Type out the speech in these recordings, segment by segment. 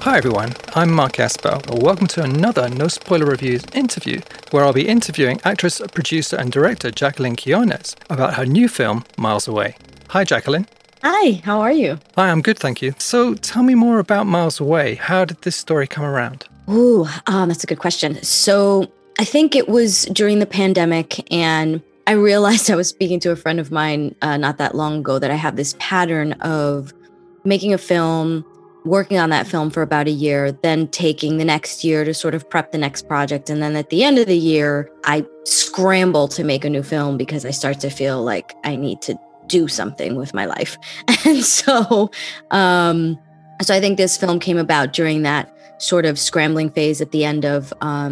Hi everyone, I'm Mark Aspel. Welcome to another No Spoiler Reviews interview, where I'll be interviewing actress, producer and director Jacqueline Quiones about her new film, Miles Away. Hi Jacqueline. Hi, how are you? Hi, I'm good, thank you. So tell me more about Miles Away. How did this story come around? That's a good question. So I think it was during the pandemic, and I realized I was speaking to a friend of mine not that long ago that I have this pattern of making a film, working on that film for about a year, then taking the next year to sort of prep the next project. And then at the end of the year, I scramble to make a new film because I start to feel like I need to do something with my life. And so I think this film came about during that sort of scrambling phase at the end of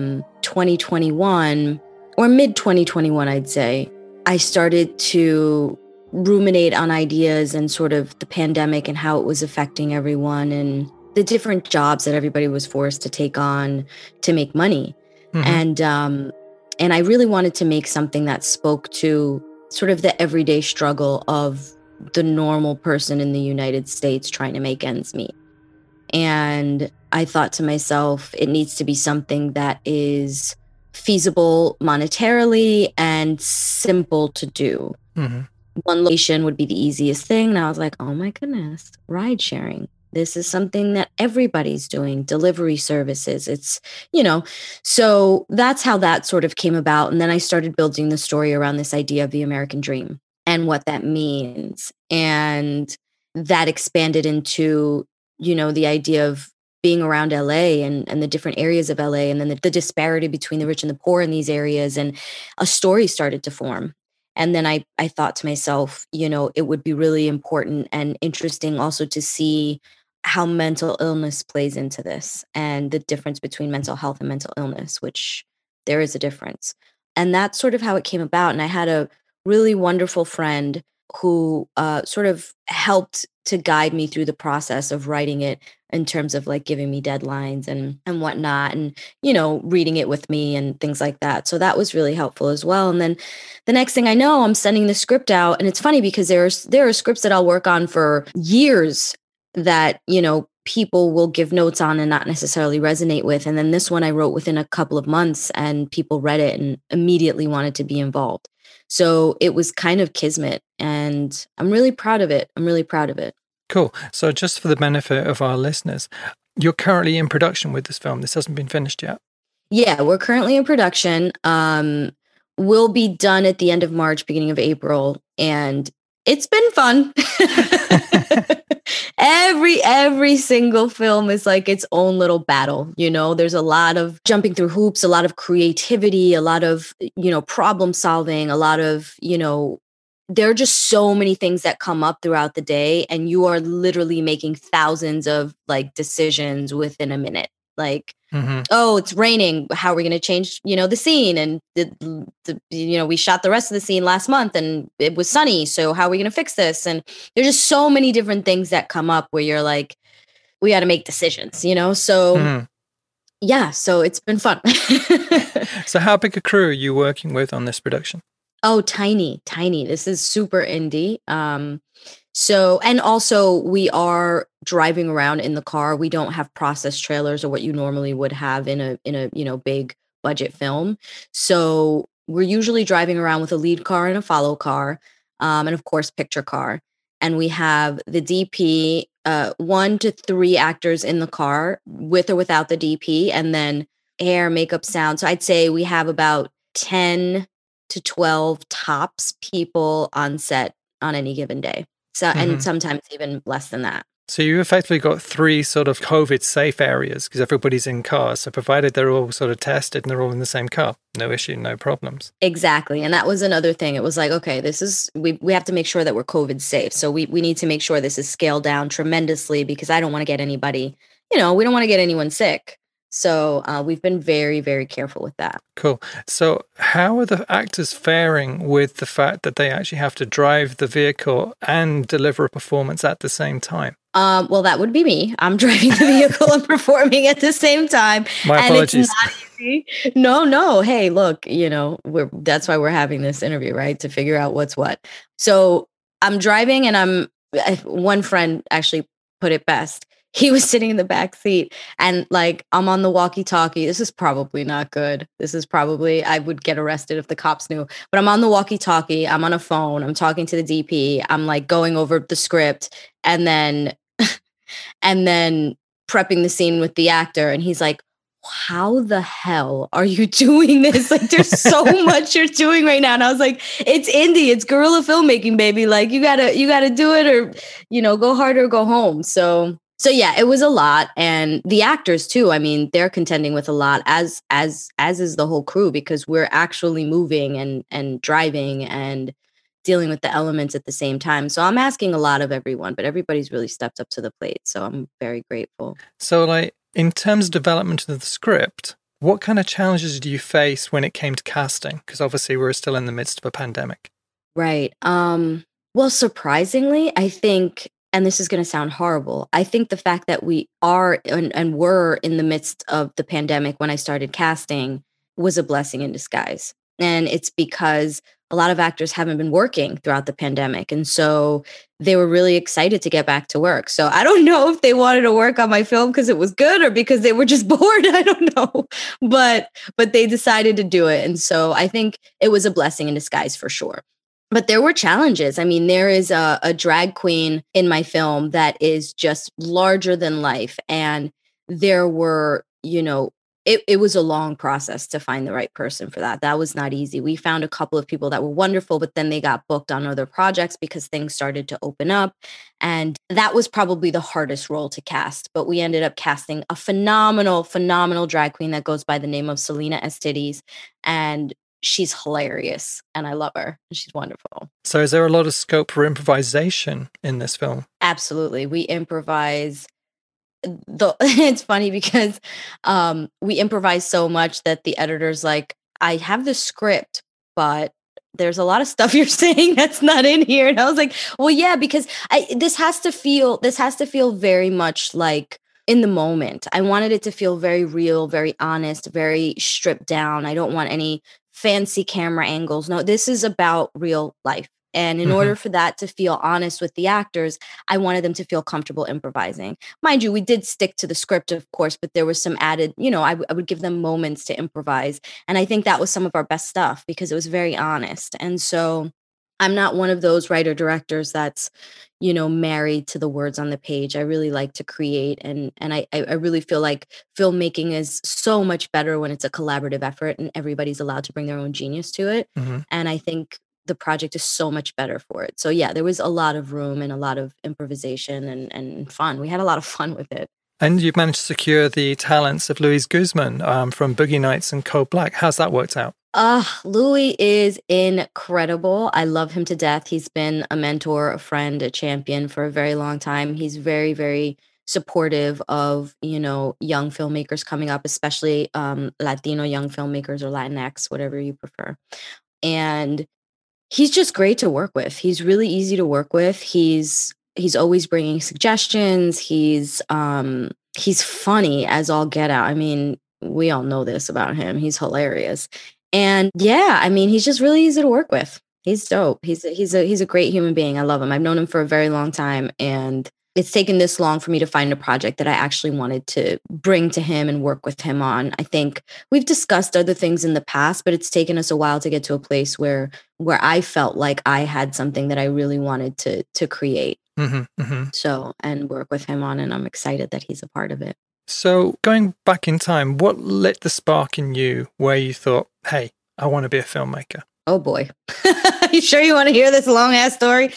2021 or mid 2021, I'd say. I started to ruminate on ideas and sort of the pandemic and how it was affecting everyone and the different jobs that everybody was forced to take on to make money. Mm-hmm. And I really wanted to make something that spoke to sort of the everyday struggle of the normal person in the United States trying to make ends meet. And I thought to myself, it needs to be something that is feasible monetarily and simple to do. Mm-hmm. One location would be the easiest thing. And I was like, oh my goodness, ride sharing. This is something that everybody's doing, delivery services. It's, so that's how that sort of came about. And then I started building the story around this idea of the American dream and what that means. And that expanded into, the idea of being around LA and the different areas of LA, and then the disparity between the rich and the poor in these areas. And a story started to form. And then I thought to myself, it would be really important and interesting also to see how mental illness plays into this and the difference between mental health and mental illness, which there is a difference. And that's sort of how it came about. And I had a really wonderful friend who sort of helped to guide me through the process of writing it in terms of like giving me deadlines and whatnot and, reading it with me and things like that. So that was really helpful as well. And then the next thing I know, I'm sending the script out. And it's funny because there are scripts that I'll work on for years that, people will give notes on and not necessarily resonate with. And then this one I wrote within a couple of months and people read it and immediately wanted to be involved. So it was kind of kismet and I'm really proud of it. Cool. So just for the benefit of our listeners, you're currently in production with this film. This hasn't been finished yet. Yeah, we're currently in production. We'll be done at the end of March, beginning of April. And it's been fun. Every single film is like its own little battle. There's a lot of jumping through hoops, a lot of creativity, a lot of, problem solving, a lot of, there are just so many things that come up throughout the day. And you are literally making thousands of like decisions within a minute. Like, oh, it's raining. How are we going to change, the scene? And we shot the rest of the scene last month and it was sunny. So how are we going to fix this? And there's just so many different things that come up where you're like, we got to make decisions, So yeah, so it's been fun. So how big a crew are you working with on this production? Oh, tiny. This is super indie. So, and also we are driving around in the car. We don't have process trailers or what you normally would have in a big budget film. So we're usually driving around with a lead car and a follow car, and of course picture car. And we have the DP, 1 to 3 actors in the car with or without the DP, and then hair, makeup, sound. So I'd say we have about 10 to 12 tops people on set on any given day. So, and sometimes even less than that. So you effectively got 3 sort of COVID safe areas because everybody's in cars. So provided they're all sort of tested and they're all in the same car, no issue, no problems. Exactly. And that was another thing. It was like, okay, we have to make sure that we're COVID safe. So we need to make sure this is scaled down tremendously because I don't want to get anybody, we don't want to get anyone sick. So we've been very, very careful with that. Cool. So how are the actors faring with the fact that they actually have to drive the vehicle and deliver a performance at the same time? Well, that would be me. I'm driving the vehicle and performing at the same time. My apologies. And it's not easy. No. Hey, look, that's why we're having this interview, right? To figure out what's what. So I'm driving and one friend actually put it best. he was sitting in the back seat, and like I'm on the walkie-talkie. This is probably not good. This is probably, I would get arrested if the cops knew. But I'm on the walkie-talkie. I'm on a phone. I'm talking to the DP. I'm like going over the script, and then and then prepping the scene with the actor. And he's like, how the hell are you doing this? Like, there's so much you're doing right now. And I was like, it's indie, it's guerrilla filmmaking, baby. Like, you gotta do it, or, go hard or go home. So yeah, it was a lot. And the actors too, I mean, they're contending with a lot, as is the whole crew, because we're actually moving and driving and dealing with the elements at the same time. So I'm asking a lot of everyone, but everybody's really stepped up to the plate. So I'm very grateful. So like, in terms of development of the script, what kind of challenges do you face when it came to casting? Because obviously we're still in the midst of a pandemic. Right. Well, surprisingly, I think, and this is going to sound horrible, I think the fact that we are and were in the midst of the pandemic when I started casting was a blessing in disguise. And it's because a lot of actors haven't been working throughout the pandemic. And so they were really excited to get back to work. So I don't know if they wanted to work on my film because it was good or because they were just bored. I don't know. But they decided to do it. And so I think it was a blessing in disguise for sure. But there were challenges. I mean, there is a drag queen in my film that is just larger than life. And there were, it was a long process to find the right person for that. That was not easy. We found a couple of people that were wonderful, but then they got booked on other projects because things started to open up. And that was probably the hardest role to cast. But we ended up casting a phenomenal, phenomenal drag queen that goes by the name of Selena Estides. And she's hilarious and I love her. She's wonderful. So is there a lot of scope for improvisation in this film? Absolutely. We improvise. It's funny because we improvise so much that the editor's like, I have the script, but there's a lot of stuff you're saying that's not in here. And I was like, well, yeah, because this has to feel very much like in the moment. I wanted it to feel very real, very honest, very stripped down. I don't want any fancy camera angles. No, this is about real life. And in order for that to feel honest with the actors, I wanted them to feel comfortable improvising. Mind you, we did stick to the script, of course, but there was some added, I would give them moments to improvise. And I think that was some of our best stuff because it was very honest. And so I'm not one of those writer directors that's, married to the words on the page. I really like to create. And I really feel like filmmaking is so much better when it's a collaborative effort and everybody's allowed to bring their own genius to it. And I think the project is so much better for it. So yeah, there was a lot of room and a lot of improvisation and fun. We had a lot of fun with it. And you've managed to secure the talents of Luis Guzman from Boogie Nights and Code Black. How's that worked out? Louis is incredible. I love him to death. He's been a mentor, a friend, a champion for a very long time. He's very, very supportive of, young filmmakers coming up, especially Latino young filmmakers or Latinx, whatever you prefer. And he's just great to work with. He's really easy to work with. He's always bringing suggestions. He's funny as all get out. I mean, we all know this about him. He's hilarious. And yeah, I mean, he's just really easy to work with. He's dope. He's a great human being. I love him. I've known him for a very long time. And it's taken this long for me to find a project that I actually wanted to bring to him and work with him on. I think we've discussed other things in the past, but it's taken us a while to get to a place where I felt like I had something that I really wanted to create. So, and work with him on, and I'm excited that he's a part of it. So going back in time, what lit the spark in you where you thought, hey, I want to be a filmmaker? Oh boy. You sure you want to hear this long ass story?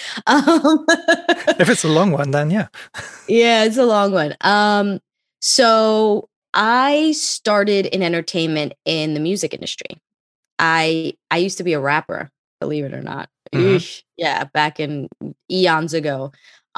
If it's a long one, then yeah. Yeah, it's a long one. So I started in entertainment in the music industry. I used to be a rapper, believe it or not. Yeah, back in eons ago.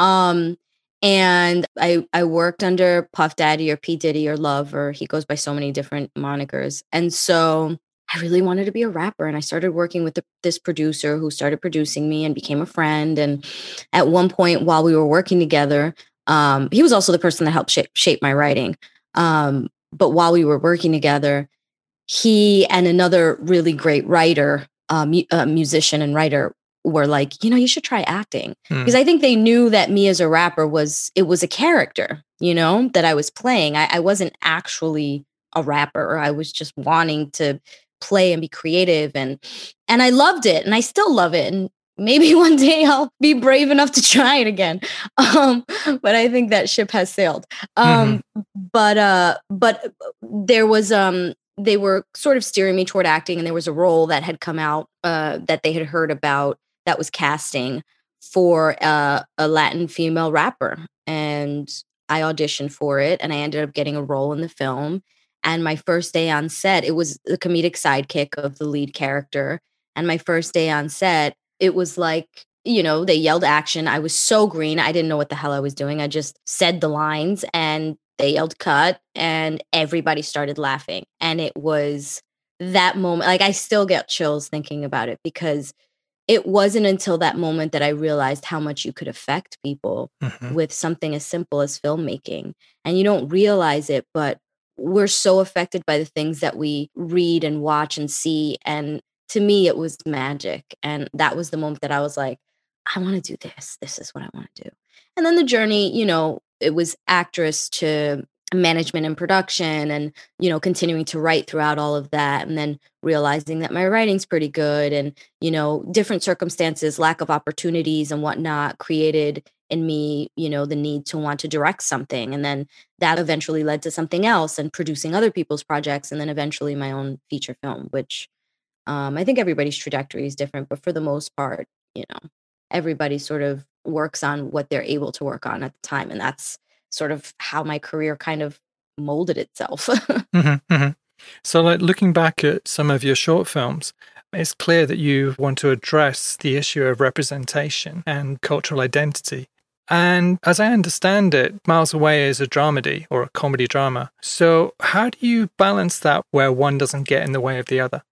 And I worked under Puff Daddy or P. Diddy or Love, or he goes by so many different monikers. And so I really wanted to be a rapper. And I started working with this producer who started producing me and became a friend. And at one point while we were working together, he was also the person that helped shape my writing. But while we were working together, he and another really great writer, musician and writer, were like, you should try acting. Hmm. Because I think they knew that me as a rapper was a character, that I was playing. I wasn't actually a rapper. I was just wanting to play and be creative, and I loved it, and I still love it. And maybe one day I'll be brave enough to try it again. But I think that ship has sailed. But there was they were sort of steering me toward acting, and there was a role that had come out that they had heard about that was casting for a Latin female rapper. And I auditioned for it, and I ended up getting a role in the film. And my first day on set, it was the comedic sidekick of the lead character. And my first day on set, it was like, they yelled action. I was so green. I didn't know what the hell I was doing. I just said the lines and they yelled cut, and everybody started laughing. And it was that moment. Like, I still get chills thinking about it, because it wasn't until that moment that I realized how much you could affect people with something as simple as filmmaking. And you don't realize it, but we're so affected by the things that we read and watch and see. And to me, it was magic. And that was the moment that I was like, I want to do this. This is what I want to do. And then the journey, it was actress to management and production, and, continuing to write throughout all of that. And then realizing that my writing's pretty good, and, different circumstances, lack of opportunities and whatnot created in me, the need to want to direct something. And then that eventually led to something else, and producing other people's projects. And then eventually my own feature film, which I think everybody's trajectory is different, but for the most part, everybody sort of works on what they're able to work on at the time. And that's sort of how my career kind of molded itself. So, like, looking back at some of your short films, it's clear that you want to address the issue of representation and cultural identity. And as I understand it, Miles Away is a dramedy, or a comedy drama. So how do you balance that where one doesn't get in the way of the other?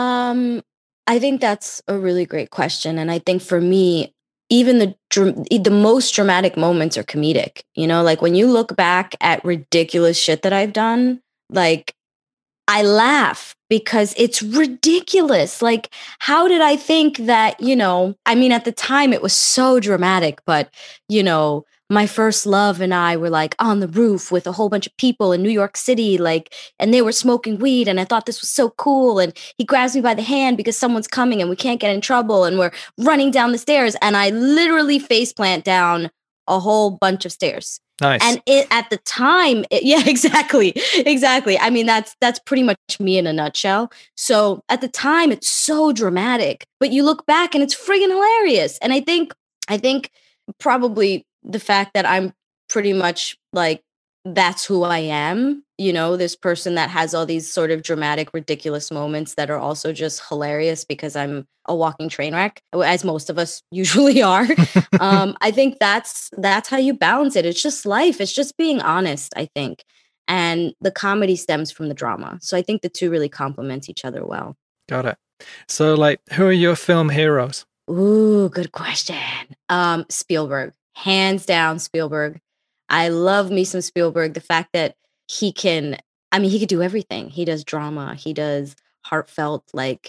I think that's a really great question. And I think for me, even the most dramatic moments are comedic. Like, when you look back at ridiculous shit that I've done, like, I laugh because it's ridiculous. Like, how did I think that, at the time it was so dramatic, but, my first love and I were like on the roof with a whole bunch of people in New York City, like, and they were smoking weed, and I thought this was so cool. And he grabs me by the hand because someone's coming and we can't get in trouble, and we're running down the stairs, and I literally faceplant down a whole bunch of stairs. Nice. And at the time, yeah, exactly. I mean, that's pretty much me in a nutshell. So at the time, it's so dramatic, but you look back and it's friggin' hilarious. And I think probably the fact that I'm pretty much like, that's who I am, this person that has all these sort of dramatic, ridiculous moments that are also just hilarious because I'm a walking train wreck, as most of us usually are. I think that's how you balance it. It's just life. It's just being honest, I think. And the comedy stems from the drama. So I think the two really complement each other well. Got it. So, like, who are your film heroes? Ooh, good question. Spielberg. Hands down, Spielberg. I love me some Spielberg. The fact that he could do everything. He does drama. He does heartfelt, like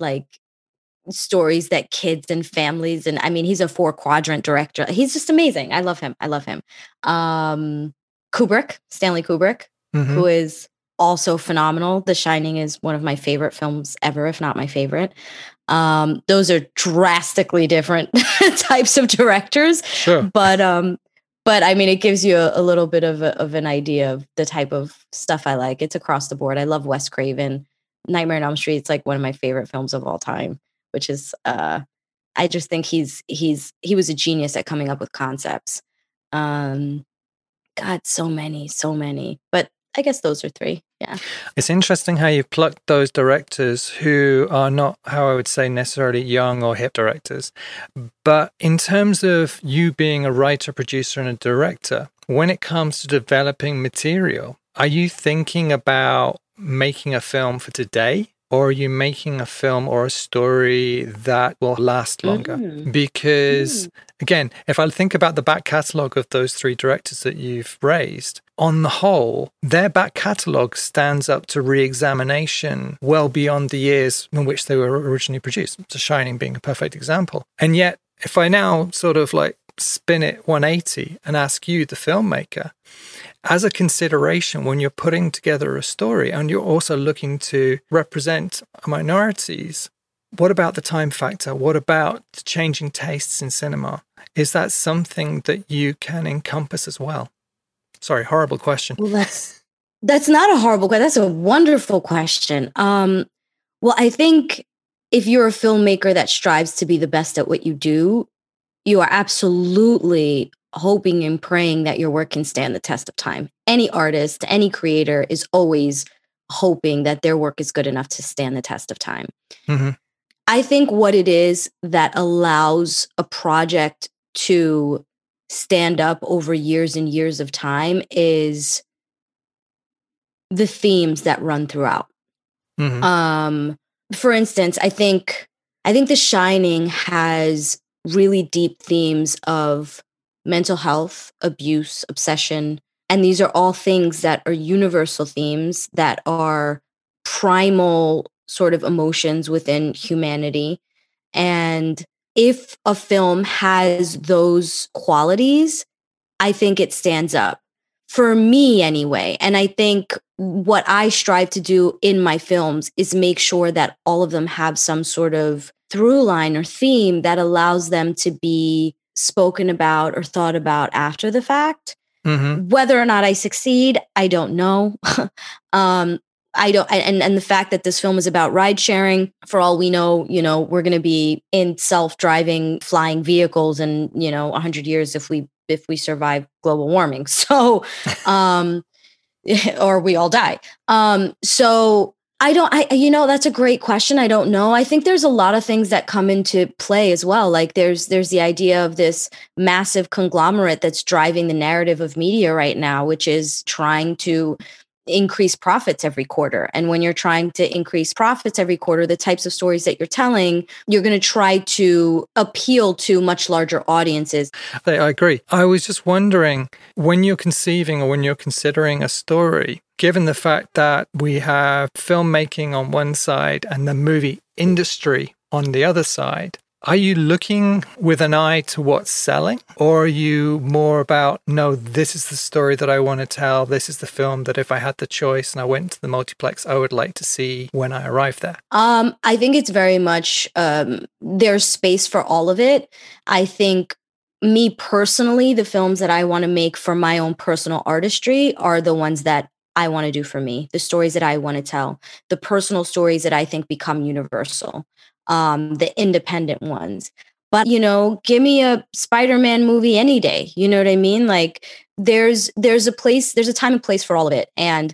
stories that kids and families. And he's a 4-quadrant director. He's just amazing. I love him. Kubrick, Stanley Kubrick, who is also phenomenal. The Shining is one of my favorite films ever, if not my favorite. Those are drastically different types of directors. Sure. But it gives you a little bit of an idea of the type of stuff I like. It's across the board. I love Wes Craven. Nightmare on Elm Street. It's like one of my favorite films of all time, which is, I just think he was a genius at coming up with concepts. God, so many. But I guess those are 3. Yeah. It's interesting how you've plucked those directors who are not, how I would say, necessarily young or hip directors. But in terms of you being a writer, producer, and a director, when it comes to developing material, are you thinking about making a film for today? or are you making a film or a story that will last longer? Because, again, if I think about the back catalogue of those three directors that you've raised, on the whole, their back catalogue stands up to re-examination well beyond the years in which they were originally produced. The Shining being a perfect example. And yet, if I now sort of like spin it 180 and ask you, the filmmaker, as a consideration when you're putting together a story and you're also looking to represent minorities, what about the time factor? What about the changing tastes in cinema? Is that something that you can encompass as well? Sorry, horrible question. Well, that's not a horrible question. That's a wonderful question. Well, I think if you're a filmmaker that strives to be the best at what you do, you are absolutely hoping and praying that your work can stand the test of time. Any artist, any creator is always hoping that their work is good enough to stand the test of time. Mm-hmm. I think what it is that allows a project to stand up over years and years of time is the themes that run throughout. Mm-hmm. For instance, I think The Shining has really deep themes of mental health, abuse, obsession. And these are all things that are universal themes that are primal sort of emotions within humanity. And if a film has those qualities, I think it stands up. For me, anyway. And I think what I strive to do in my films is make sure that all of them have some sort of through line or theme that allows them to be spoken about or thought about after the fact. Mm-hmm. Whether or not I succeed, I don't know. I don't, and the fact that this film is about ride sharing, for all we know, we're going to be in self-driving flying vehicles in, 100 years if we survive global warming. So, or we all die. So that's a great question. I don't know. I think there's a lot of things that come into play as well. Like there's the idea of this massive conglomerate that's driving the narrative of media right now, which is trying to increase profits every quarter. And when you're trying to increase profits every quarter, the types of stories that you're telling, you're going to try to appeal to much larger audiences. I agree. I was just wondering, when you're conceiving or when you're considering a story, given the fact that we have filmmaking on one side and the movie industry on the other side, are you looking with an eye to what's selling? Or are you more about, no, this is the story that I want to tell. This is the film that if I had the choice and I went to the multiplex, I would like to see when I arrive there? I think it's very much, there's space for all of it. I think me personally, the films that I want to make for my own personal artistry are the ones that I want to do for me, the stories that I want to tell, the personal stories that I think become universal. The independent ones. But, give me a Spider-Man movie any day. You know what I mean? Like there's a time and place for all of it. And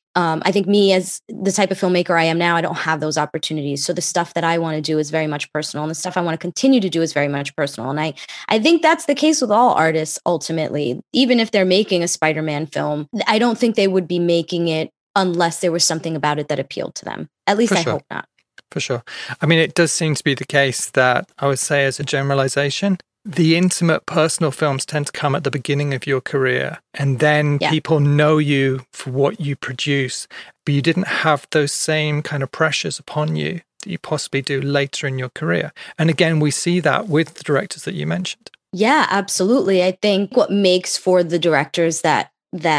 I think me as the type of filmmaker I am now, I don't have those opportunities. So the stuff that I want to do is very much personal. And the stuff I want to continue to do is very much personal. And I think that's the case with all artists, ultimately. Even if they're making a Spider-Man film, I don't think they would be making it unless there was something about it that appealed to them. At least I hope not. For sure. I mean, it does seem to be the case that I would say as a generalization, the intimate personal films tend to come at the beginning of your career and then people know you for what you produce, but you didn't have those same kind of pressures upon you that you possibly do later in your career. And again, we see that with the directors that you mentioned. Yeah, absolutely. I think what makes for the directors that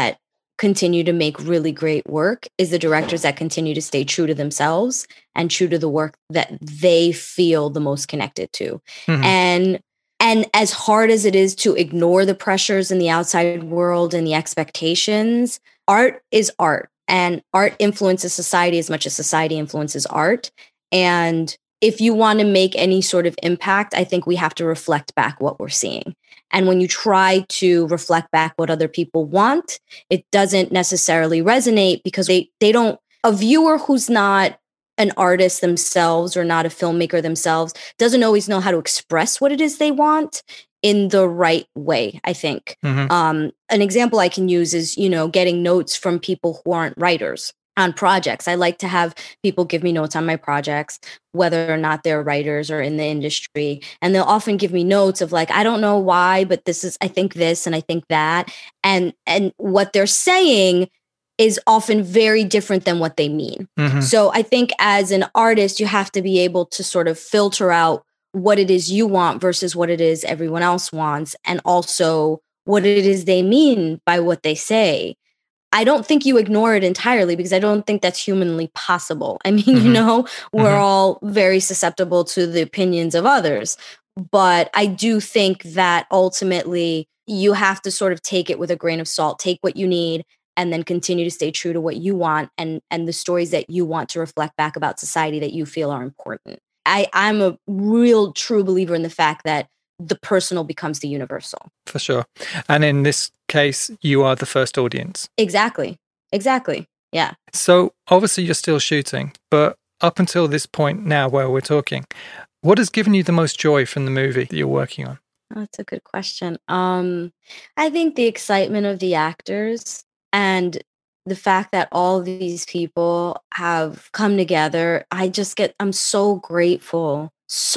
continue to make really great work is the directors that continue to stay true to themselves and true to the work that they feel the most connected to. Mm-hmm. And as hard as it is to ignore the pressures in the outside world and the expectations, art is art, and art influences society as much as society influences art. And if you want to make any sort of impact, I think we have to reflect back what we're seeing. And when you try to reflect back what other people want, it doesn't necessarily resonate because they don't, a viewer who's not an artist themselves or not a filmmaker themselves doesn't always know how to express what it is they want in the right way, I think. Mm-hmm. An example I can use is, getting notes from people who aren't writers. on projects. I like to have people give me notes on my projects, whether or not they're writers or in the industry. And they'll often give me notes of like, I don't know why, but I think this and I think that. And what they're saying is often very different than what they mean. Mm-hmm. So I think as an artist, you have to be able to sort of filter out what it is you want versus what it is everyone else wants, and also what it is they mean by what they say. I don't think you ignore it entirely, because I don't think that's humanly possible. I mean, Mm-hmm. we're all very susceptible to the opinions of others. But I do think that ultimately you have to sort of take it with a grain of salt, take what you need, and then continue to stay true to what you want and the stories that you want to reflect back about society that you feel are important. I'm a real true believer in the fact that the personal becomes the universal. For sure. And in this case, you are the first audience. Exactly. Yeah. So obviously you're still shooting, but up until this point now where we're talking, what has given you the most joy from the movie that you're working on? Oh, that's a good question. I think the excitement of the actors and the fact that all these people have come together. I'm so grateful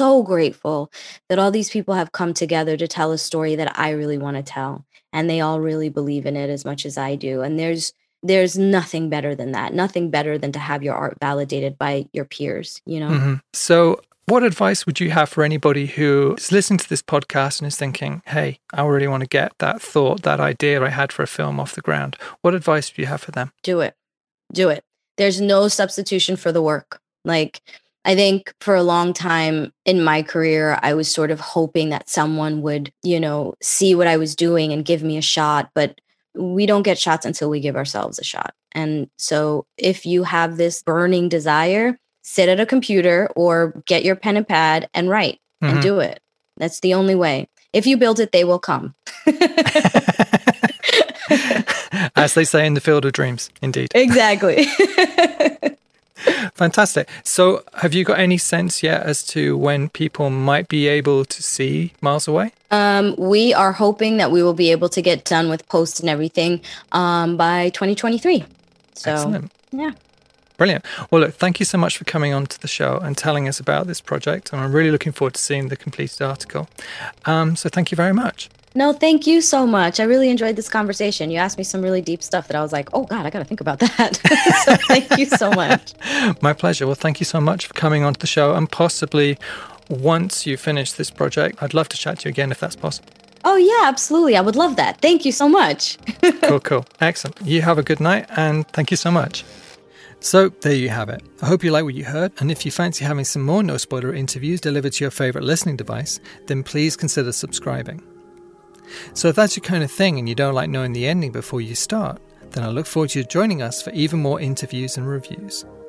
that all these people have come together to tell a story that I really want to tell. And they all really believe in it as much as I do. And there's nothing better than that. Nothing better than to have your art validated by your peers, Mm-hmm. So what advice would you have for anybody who is listening to this podcast and is thinking, hey, I really want to get that thought, that idea I had for a film off the ground? What advice do you have for them? Do it. There's no substitution for the work. Like, I think for a long time in my career, I was sort of hoping that someone would, see what I was doing and give me a shot. But we don't get shots until we give ourselves a shot. And so if you have this burning desire, sit at a computer or get your pen and pad and write and do it. That's the only way. If you build it, they will come. As they say in the Field of Dreams, indeed. Exactly. Fantastic. So have you got any sense yet as to when people might be able to see Miles Away? We are hoping that we will be able to get done with post and everything by 2023. So, excellent. Yeah. Brilliant. Well, look, thank you so much for coming on to the show and telling us about this project. And I'm really looking forward to seeing the completed article. So thank you very much. No, thank you so much. I really enjoyed this conversation. You asked me some really deep stuff that I was like, oh, God, I got to think about that. So thank you so much. My pleasure. Well, thank you so much for coming on to the show. And possibly once you finish this project, I'd love to chat to you again if that's possible. Oh, yeah, absolutely. I would love that. Thank you so much. Cool. Excellent. You have a good night and thank you so much. So there you have it. I hope you like what you heard, and if you fancy having some more No Spoiler interviews delivered to your favourite listening device, then please consider subscribing. So if that's your kind of thing and you don't like knowing the ending before you start, then I look forward to you joining us for even more interviews and reviews.